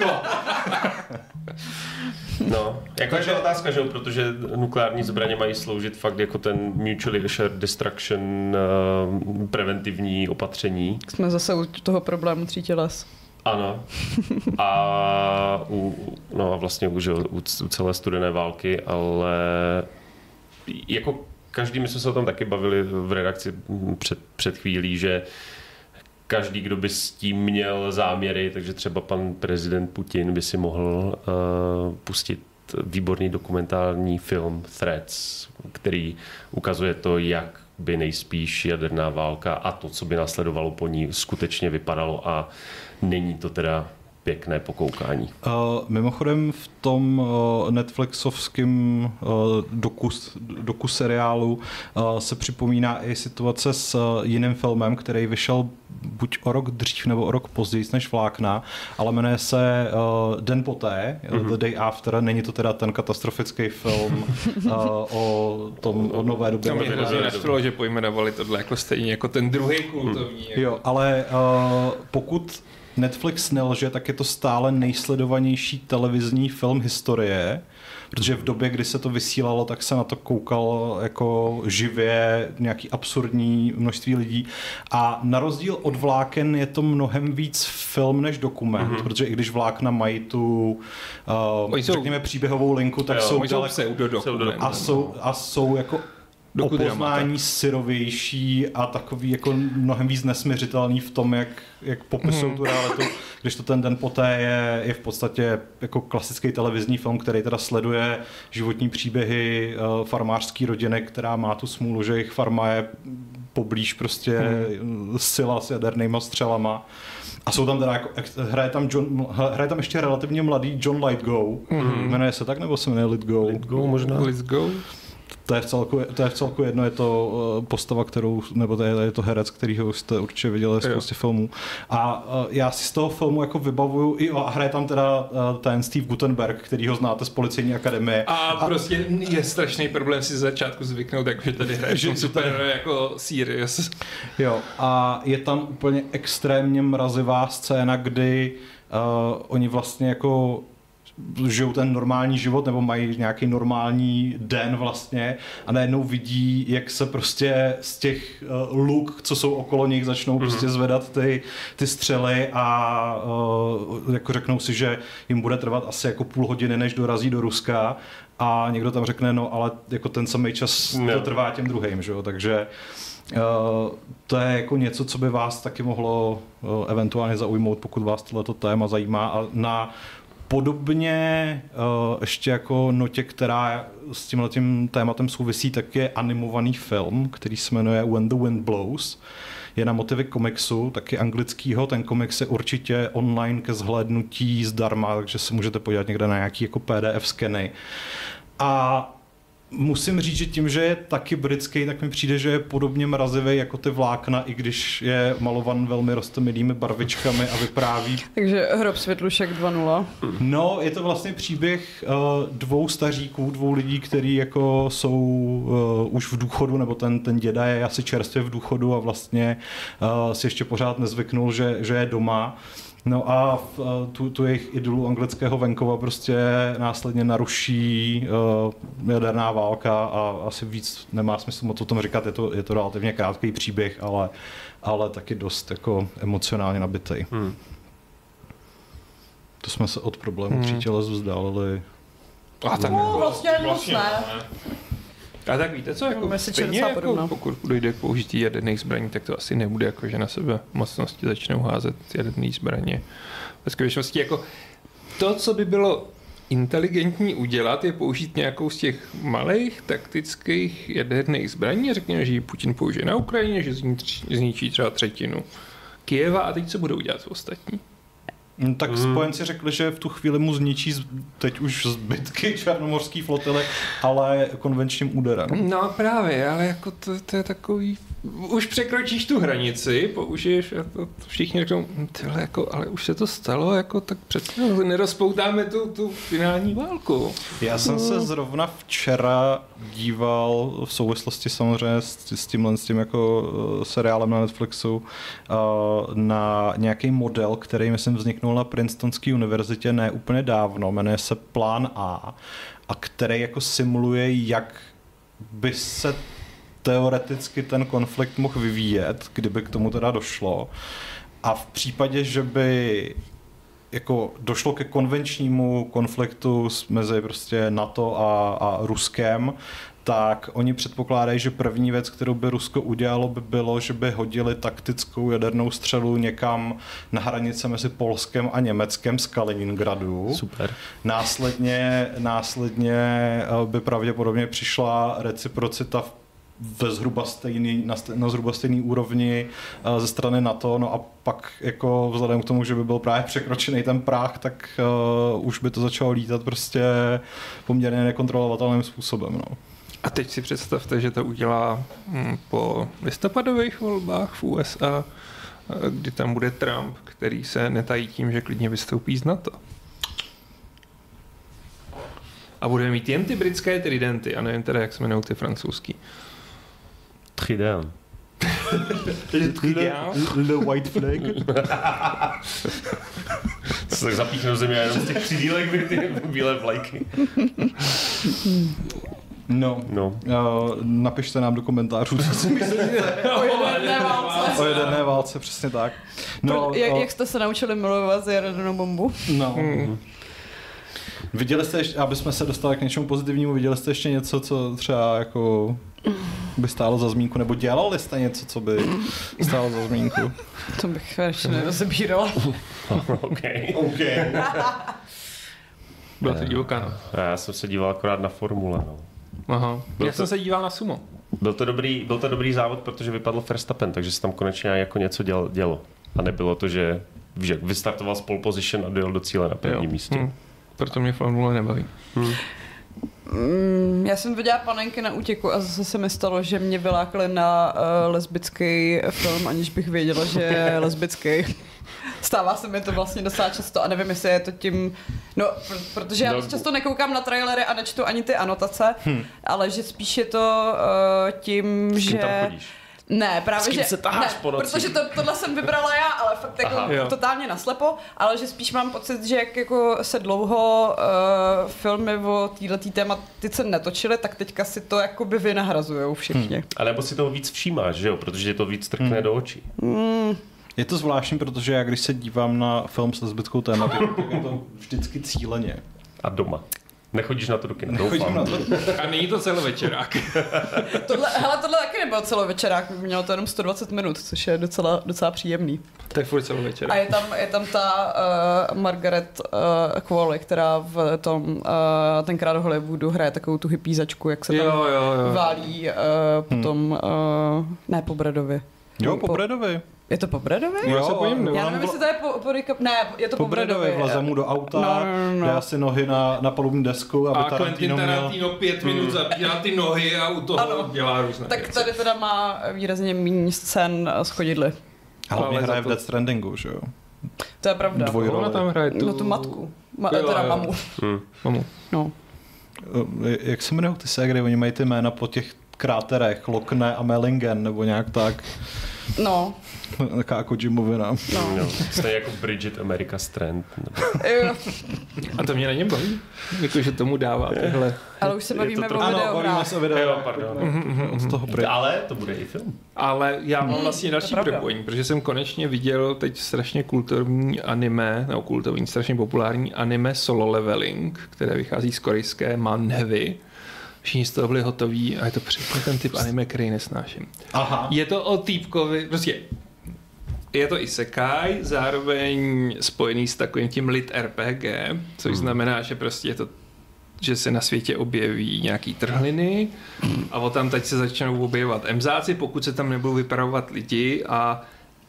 No, jako je to otázka, že jo, protože nukleární zbraně mají sloužit fakt jako ten mutually assured destruction preventivní opatření. Jsme zase u toho problému 3 těles. Ano. A vlastně už u celé studené války, ale jako každý, my jsme se o tom taky bavili v redakci před chvílí, že každý, kdo by s tím měl záměry, takže třeba pan prezident Putin by si mohl pustit výborný dokumentární film Threats, který ukazuje to, jak by nejspíš jaderná válka a to, co by následovalo po ní, skutečně vypadalo a není to teda pěkné pokoukání. Mimochodem v tom netflixovském dokuseriálu se připomíná i situace s jiným filmem, který vyšel buď o rok dřív nebo o rok později než Vlákna, ale jmenuje se Den poté, The Day After. Není to teda ten katastrofický film o nové době. Tam mě hrozně naštvalo, že pojmenovali tohle jako stejně jako ten druhý kultovní. Jo, ale pokud Netflix nelže, tak je to stále nejsledovanější televizní film historie, protože v době, kdy se to vysílalo, tak se na to koukalo jako živě nějaký absurdní množství lidí a na rozdíl od Vláken je to mnohem víc film než dokument, protože i když Vlákna mají tu řekněme příběhovou linku, tak jsou jsou jako o poznání syrovější a takový jako mnohem víc nesměřitelný v tom, jak popisují tu realitu, když to ten Den poté je v podstatě jako klasický televizní film, který teda sleduje životní příběhy farmářské rodiny, která má tu smůlu, že jejich farma je poblíž prostě sila s jadernýma střelama. A jsou tam teda jako, hraje tam ještě relativně mladý John Lithgow. Jmenuje se tak, nebo se jmenuje Lithgow? Lithgow možná. Lithgow? To je v celku jedno, je to postava, kterou, nebo je to herec, kterýho jste určitě viděli z prostě filmů. A já si z toho filmu jako vybavuju, a hraje tam teda ten Steve Guttenberg, který ho znáte z Policejní akademie. A prostě je strašný problém si z začátku zvyknout, takže tady hraje super jako serious. Jo, a je tam úplně extrémně mrazivá scéna, kdy oni vlastně jako žijou ten normální život nebo mají nějaký normální den vlastně a najednou vidí, jak se prostě z těch luk, co jsou okolo nich, začnou prostě zvedat ty střely a jako řeknou si, že jim bude trvat asi jako půl hodiny, než dorazí do Ruska a někdo tam řekne, no ale jako ten samý čas to trvá těm druhým, že jo, takže to je jako něco, co by vás taky mohlo eventuálně zaujmout, pokud vás tohleto téma zajímá a na podobně ještě jako notě, která s tímhletím tématem souvisí, tak je animovaný film, který se jmenuje When the Wind Blows. Je na motivy komiksu, taky anglickýho. Ten komiks je určitě online ke zhlédnutí zdarma, takže se můžete podívat někde na nějaký jako PDF skeny. A musím říct, že tím, že je taky britský, tak mi přijde, že je podobně mrazivý jako ty vlákna, i když je malovan velmi roztomilými barvičkami a vypráví. Takže Hrob světlušek 2.0. No, je to vlastně příběh dvou staříků, dvou lidí, kteří jako jsou už v důchodu, nebo ten děda je asi čerstvě v důchodu a vlastně si ještě pořád nezvyknul, že je doma. No a tu jejich idolu anglického venkova prostě následně naruší jaderná válka a asi víc nemá smysl moc o tom říkat, je to relativně krátký příběh, ale taky dost jako emocionálně nabitý. To jsme se od problému přítěle vzdálili. A tak vlastně moc ne. A tak víte co, jako stejně jako pokud dojde k použití jaderných zbraní, tak to asi nebude jako, že na sebe mocnosti začnou házet jaderné zbraně. Ve skutečnosti jako to, co by bylo inteligentní udělat, je použít nějakou z těch malých taktických jaderných zbraní a řekněme, že ji Putin použije na Ukrajině, že zničí třeba třetinu Kyjeva a teď co budou dělat ostatní? Tak spojenci řekli, že v tu chvíli mu zničí teď už zbytky černomorský flotily, ale konvenčním úderem. No právě, ale jako to je takový... Už překročíš tu hranici, použiješ, jako všichni řeknou, tyhle, jako, ale už se to stalo, jako, tak přece nerozpoutáme tu finální válku. Já jsem se zrovna včera díval v souvislosti samozřejmě s tím jako seriálem na Netflixu na nějaký model, který myslím vzniknul na Princetonské univerzitě ne úplně dávno, jmenuje se Plán a který jako simuluje, jak by se teoreticky ten konflikt mohl vyvíjet, kdyby k tomu teda došlo. A v případě, že by jako došlo ke konvenčnímu konfliktu mezi prostě NATO a Ruskem, tak oni předpokládají, že první věc, kterou by Rusko udělalo, by bylo, že by hodili taktickou jadernou střelu někam na hranice mezi Polskem a Německem z Kaliningradu. Super. Následně by pravděpodobně přišla reciprocita na zhruba stejný úrovni ze strany NATO, no a pak jako vzhledem k tomu, že by byl právě překročený ten práh, tak už by to začalo lítat prostě poměrně nekontrolovatelným způsobem. No. A teď si představte, že to udělá po listopadových volbách v USA, kdy tam bude Trump, který se netají tím, že klidně vystoupí z NATO. A budeme mít jen ty britské tridenty, a nevím teda, jak se jmenují ty francouzský. Trident. Le white flag. Se tak zapíchne do země a jenom z těch křídílek by ty bílé vlajky. No. Napište nám do komentářů, co si myslíte. O jaderné válce, přesně tak. No, jak jste se naučili milovat jadernou bombu? No. Viděli jste ještě, aby jsme se dostali k něčemu pozitivnímu, viděli jste ještě něco, co třeba jako by stálo za zmínku, nebo dělali jste něco, co by stálo za zmínku? To bych ještě nerozebírala. Okay. Byla to divoká, no. Já jsem se díval akorát na formule, no. Aha. Já jsem se díval na sumo. Byl to dobrý závod, protože vypadl Verstappen, takže se tam konečně jako něco dělo. A nebylo to, že vystartoval z pole position a dojel do cíle na prvním místě. Proto mě formule nebaví. Já jsem viděla Panenky na útěku a zase se mi stalo, že mě vylákali na lesbický film, aniž bych věděla, že je lesbický. Stává se mi to vlastně docela často a nevím, jestli je to tím, no, protože já často nekoukám na trailery a nečtu ani ty anotace, ale že spíš je to tím, že... S kým tam chodíš? Ne, právě, s kým se taháš po noci? Protože tohle jsem vybrala já, ale fakt jako totálně naslepo, ale že spíš mám pocit, že jak jako se dlouho filmy o této tématice netočily, tak teďka si to jakoby vynahrazujou všichni. A nebo si toho víc všímáš, že jo? Protože to víc trkne do očí. Je to zvláštní, protože já když se dívám na film s lesbickou tématikou, tak je to vždycky cíleně. A doma. Nechodíš na to do kina, doufám. A není to celovečerák. tohle taky nebyl celovečerák, mělo to jenom 120 minut, což je docela příjemný. To je furt celovečerák. A je tam ta Margaret Qualley, která v tom tenkrát v Hollywoodu hraje takovou tu hypízačku, jak se tam válí potom, ne po Bradovi. Jo, po Bradovi. Je to po Bradovi? Jo, já nevím, jestli to je ne, je to po Bradovi. Vleze mu do auta, dá si nohy na palubní desku, aby Tarantino měl 5 minut zapírá ty nohy a u toho dělá různé tak tady teda má výrazně méně scén s chodidly. Ale hraje v Death Strandingu, že jo? To je pravda. Ona tam hraje tu matku. Teda mamu. Mamu. No. Jak se jmenují ty ségry? Oni mají ty jména po těch kráterech, Lockne a Mellingen, nebo nějak tak. No. Taká Kojimovina. No. Stejně jako Bridget America Strand. A to mě na něm baví. Jakože tomu dává tyhle. Ale už se bavíme o Ano, bavíme se o video. Pardon. Ale to bude i film. Ale já mám vlastně další propojení, protože jsem konečně viděl teď strašně kultovní anime, nebo kultovní, strašně populární anime Solo Leveling, které vychází z korejské manhvy. Všichni z toho byli hotoví a je to přesně ten typ anime, který nesnáším. Aha. Je to o týpkovi, prostě je to isekai, zároveň spojený s takovým tím lit RPG, což znamená, že prostě je to, že se na světě objeví nějaký trhliny a o tam teď se začnou objevovat emzáci, pokud se tam nebudou vypravovat lidi a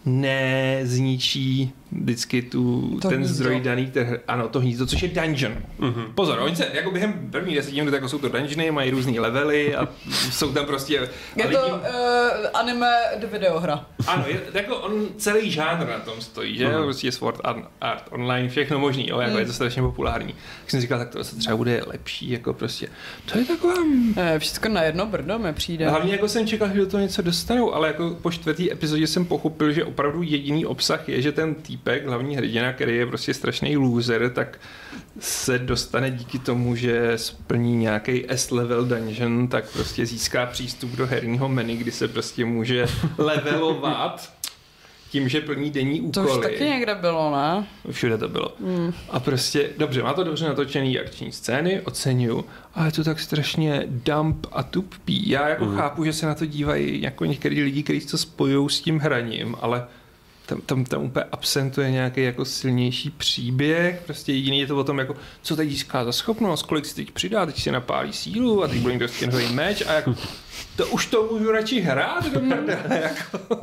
nezničí vždycky ten zdroj daný to hnízdo, což je dungeon. Pozor, oni se jako během první 10 minut jako jsou to dungeony, mají různý levely a jsou tam prostě... Je to anime do videohra. Ano, jako on celý žánr na tom stojí, že? Prostě Sword Art Online, všechno možný, jako je to strašně populární. Tak jsem říkal, tak to třeba bude lepší, jako prostě. To je taková... Všechno na jedno brdo mi přijde. Hlavně jako jsem čekal, že do toho něco dostanou, ale jako po 4. epizodě jsem pochopil, že opravdu jediný obsah je, že ten týpek, hlavní hrdina, který je prostě strašný loser, tak se dostane díky tomu, že splní nějaký S-level dungeon, tak prostě získá přístup do herního menu, kdy se prostě může levelovat tím, že plní denní úkoly. To už taky někde bylo, ne? Všude to bylo. A prostě, dobře, má to dobře natočený akční scény, oceňuju, ale je to tak strašně dump a tupý. Já jako chápu, že se na to dívají jako některý lidi, kteří to spojují s tím hraním, ale tam úplně absentuje nějaký jako silnější příběh, prostě jediný je to o tom, jako, co teď získá za schopnost, kolik si teď přidá, teď si napálí sílu a teď bude mít prostě nový meč a jako, to už to můžu radši hrát do prdele, jako.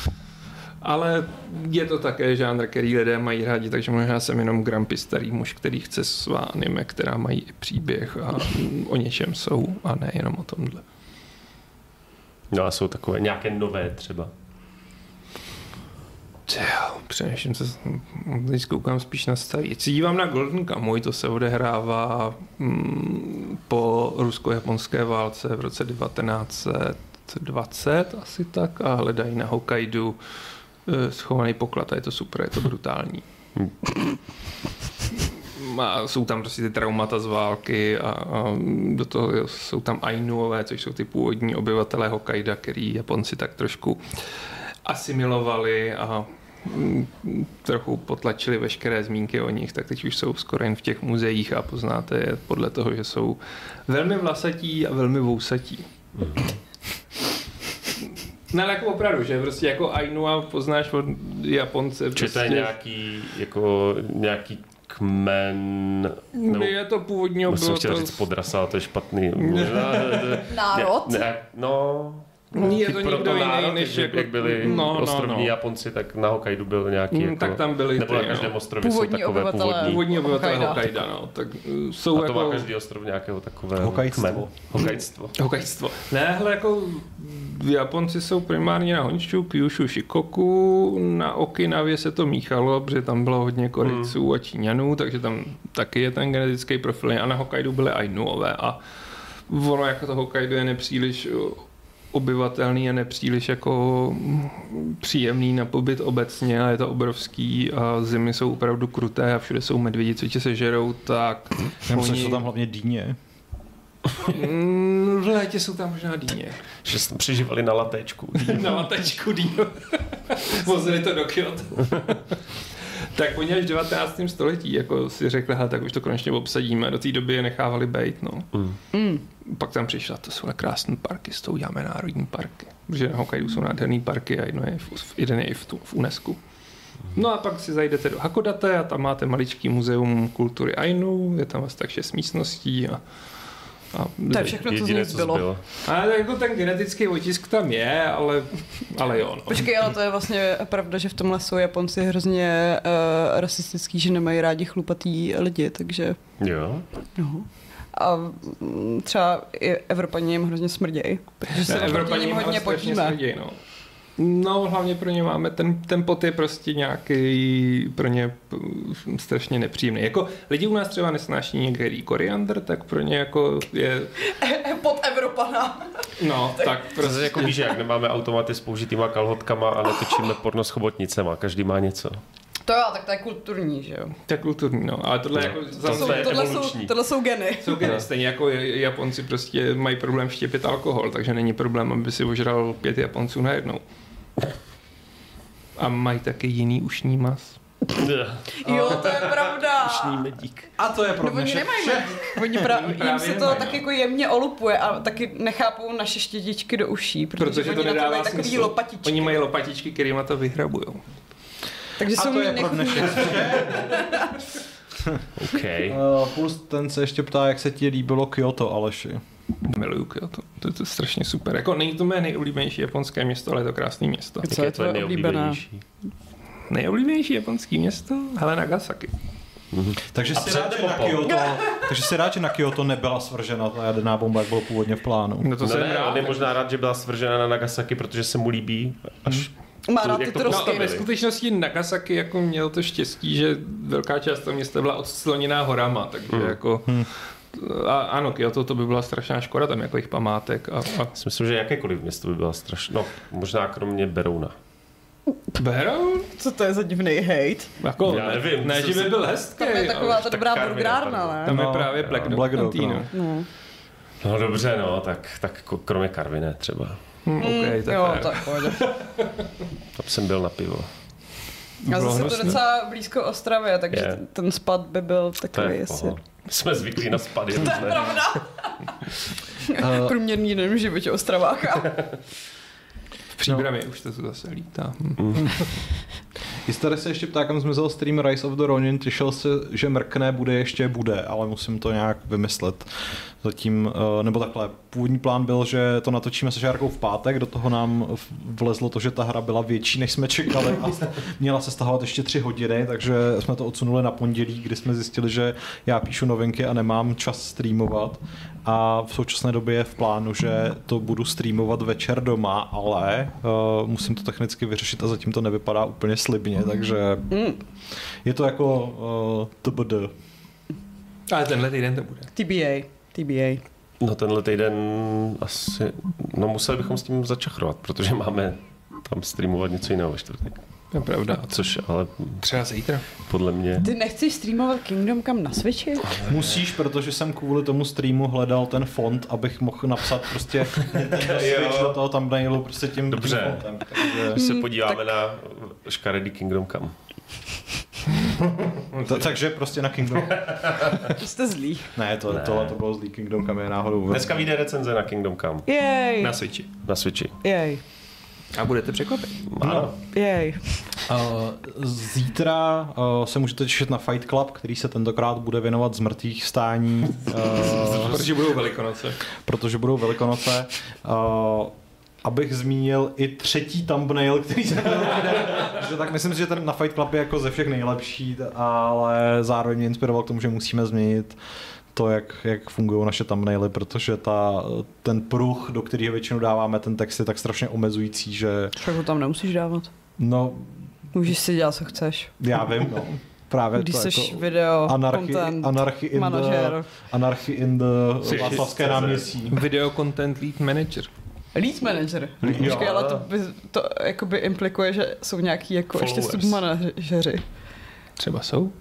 Ale je to také žánr, který lidé mají rádi, takže možná jsem jenom grumpy starý muž, který chce svá anime, která mají i příběh a o něčem jsou a ne jenom o tomhle. No a jsou takové nějaké nové třeba. Přemýšlím se, teď koukám spíš na starý. Teď si dívám na Golden Kamuy, to se odehrává po rusko-japonské válce v roce 1920 asi tak a hledají na Hokkaidu schovaný poklad a je to super, je to brutální. A jsou tam prostě ty traumata z války a do toho jsou tam Ainuové, což jsou ty původní obyvatelé Hokkaida, který Japonci tak trošku asimilovali a trochu potlačili veškeré zmínky o nich, tak teď už jsou skoro jen v těch muzeích a poznáte je podle toho, že jsou velmi vlasatí a velmi vousatí. No ale jako opravdu, že prostě jako Ainua poznáš od Japonce. Či to je nějaký kmen... Nebo, je to původní obyvatel. Musím chtěl říct podrasa, to je špatný. Národ? No... Je to pro někdo jiný, než jak byli ostrovní Japonci, tak na Hokkaidu byl nějaký jako, tak tam byli nebo na každém ostrově jsou takové původní obyvatelé Hokkaida, no. Tak jsou a to jako... má každý ostrov nějakého takového Hokkaidstvo. Ne, hele, jako Japonci jsou primárně na Honshu, Kyushu, Shikoku, na Okinavě se to míchalo, protože tam bylo hodně Korejců a Číňanů, takže tam taky je ten genetický profil, a na Hokkaidu byly Ainuové a ono jako to Hokkaido je nepříliš obyvatelný a nepříliš jako příjemný na pobyt obecně a je to obrovský a zimy jsou opravdu kruté a všude jsou medvědi, co tě sežerou, tak... Já myslím, že jsou tam hlavně dýně. V létě jsou tam možná dýně. Že jsme přežívali na latečku. Na latečku dýně. Vozili to do Kyoto. Tak oni až v 19. století jako si řekli, tak už to konečně obsadíme. Do té doby je nechávali bejt, no. Pak tam přišla, to jsou krásné parky, s tou uděláme národní parky. Protože na Hokkaidu jsou nádherný parky a jeden je i v UNESCO. No a pak si zajdete do Hakodate a tam máte maličký muzeum kultury Ainu, je tam asi tak 6 místností a to je všechno, co z nich zbylo. A jako ten genetický otisk tam je, ale jo. No. Počkej, ale to je vlastně pravda, že v tomhle jsou Japonci hrozně rasistický, že nemají rádi chlupatý lidi, takže... Jo. No. A třeba i Evropani jim hrozně smrdějí, protože se Evropani jim hodně potíme. No, hlavně pro ně máme, ten pot je prostě nějaký pro ně strašně nepříjemný. Jako lidi u nás třeba nesnáší některý koriandr, tak pro ně jako je... Pot Evropana. No, tak prostě... jako víš, jak nemáme automaty s použitýma kalhotkama a netočíme porno s chobotnicema, každý má něco. To jo, tak to je kulturní, že jo? To je kulturní, no, ale tohle jako... Tohle jsou geny. Jsou geny, stejně jako Japonci prostě mají problém štěpit alkohol, takže není problém, aby si ožral 5 Japonců najednou. A mají taky jiný ušní mas. Jo, to je pravda. Ušní medík. A to je pro dnešek vše. Oni jim se to tak jako jemně olupuje a taky nechápou naše štětičky do uší, protože to nedává takový lopatičky. Oni mají lopatičky, kterýma to vyhrabujou. Takže a to je pro dnešek Okay. Plus ten se ještě ptá, jak se ti líbilo Kyoto, Aleši. Miluju Kyoto, to je strašně super. Jako není to mé nejoblíbenější japonské město, ale je to krásné město. Co je tvoje oblíbené? Nejoblíbenější japonské město? Hele, Nagasaki. Takže si rád, že na Kyoto nebyla svržena ta jaderná bomba, jak bylo původně v plánu. No to on je možná rád, že byla svržena na Nagasaki, protože se mu líbí až... Má rád ty trosky. Ve skutečnosti Nagasaki jako měl to štěstí, že velká část toho města byla odskloněná horama, takže jako... A ano, Kyoto to by byla strašná škoda, tam jako jich památek. Myslím, že jakékoliv město by byla strašná. No, možná kromě Berouna. Beroun? Co to je za divný hejt? Jako, já nevím. Ne, že by byl hezký. Tam je taková ta dobrá burgerárna, ne? Tam je právě Black Dog. No dobře, no, tak kromě Karviné třeba. Okay, tak jo, tak pojď. Tam jsem byl na pivo. A zase to docela blízko Ostravě, takže ten spad by byl takový asi... Jsme zvyklí na spady. To je pravda. Průměrný den v životě Ostraváka. V Příbrami už to zase lítá. Tady se ještě ptá, kam zmizel stream Rise of the Ronin, těšil se, že mrkne, bude, ale musím to nějak vymyslet. Zatím, nebo takhle, původní plán byl, že to natočíme se Žárkou v pátek, do toho nám vlezlo to, že ta hra byla větší, než jsme čekali a měla se stahovat ještě 3 hodiny, takže jsme to odsunuli na pondělí, kdy jsme zjistili, že já píšu novinky a nemám čas streamovat a v současné době je v plánu, že to budu streamovat večer doma, ale musím to technicky vyřešit a zatím to nevypadá úplně slibně, takže je to jako TBD. Ale tenhle týden to bude. TBA. No tenhle týden asi, no museli bychom s tím začachrovat, protože máme tam streamovat něco jiného ve čtvrtek. To je pravda. Což ale... Třeba zítra. Podle mě... Ty nechceš streamovat Kingdom Come na Switchi? Musíš, protože jsem kvůli tomu streamu hledal ten font, abych mohl napsat prostě Switch do toho thumbnailu prostě tím fontem. Takže... se podíváme na škaredý Kingdom Come. Takže prostě na Kingdom Come. Jste zlý. Ne, tohle to bylo zlý, Kingdom Come je náhodou. Dneska vyjde recenze na Kingdom Come. Jej. Na Switchi. Jej. A budete překvapit. Ano. Jej. Zítra se můžete těšit na Fight Club, který se tentokrát bude věnovat zmrtvých stání. Protože budou Velikonoce. Protože budou Velikonoce. abych zmínil i třetí thumbnail, který se že tak myslím si, že ten na Fight Club je jako ze všech nejlepší, ale zároveň mě inspiroval k tomu, že musíme změnit to, jak fungují naše thumbnaily, protože ten pruh, do kterého většinou dáváme ten text, je tak strašně omezující, že... Však ho tam nemusíš dávat. No... Můžeš si dělat, co chceš. Já vím, no. Právě když to jsi jako video, content, manažer. Anarchy in the Václavské náměstí. Video content lead manager. Lead manager. Počkej, ale to jakoby implikuje, že jsou nějaký jako ještě submanažeři. Třeba jsou.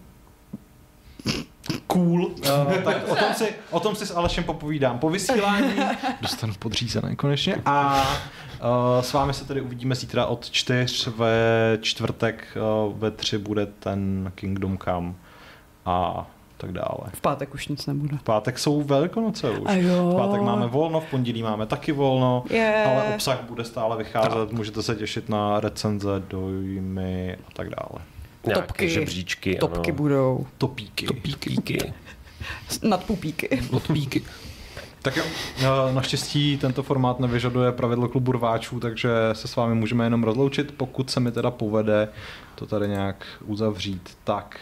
Cool. Tak o tom si s Alešem popovídám po vysílání. Dostanu podřízené konečně. A s vámi se tedy uvidíme zítra od 4 ve čtvrtek. Ve 3 bude ten Kingdom Come a tak dále. V pátek už nic nebude. V pátek jsou Velikonoce už. V pátek máme volno, v pondělí máme taky volno, ale obsah bude stále vycházet. Tak. Můžete se těšit na recenze, dojmy a tak dále. Nějaké žebříčky. Topky budou. Topíky. Nadpupíky. Podpíky. Tak jo, naštěstí tento formát nevyžaduje pravidlo klubu rváčů, takže se s vámi můžeme jenom rozloučit, pokud se mi teda povede to tady nějak uzavřít. Tak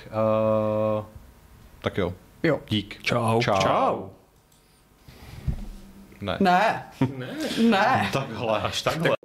jo. Dík. Čau. Ne. Ne. Takhle. Až takhle.